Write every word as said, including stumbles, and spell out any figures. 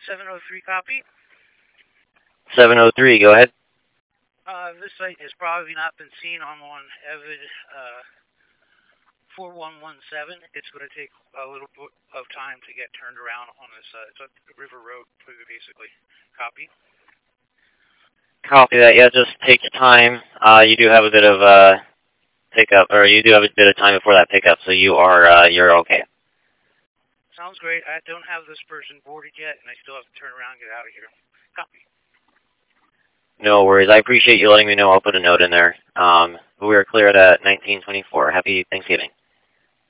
seven oh three copy. seven oh three, go ahead. Uh, this site has probably not been seen on one Evid uh, four one one seven. It's going to take a little bit of time to get turned around on this. Uh, it's a river road, basically. Copy. Copy that. Yeah, just take your time. Uh, you do have a bit of uh, pickup, or you do have a bit of time before that pickup, so you are uh, you're okay. Sounds great. I don't have this person boarded yet, and I still have to turn around and get out of here. Copy. No worries. I appreciate you letting me know. I'll put a note in there. Um, we are cleared at nineteen twenty-four. Happy Thanksgiving.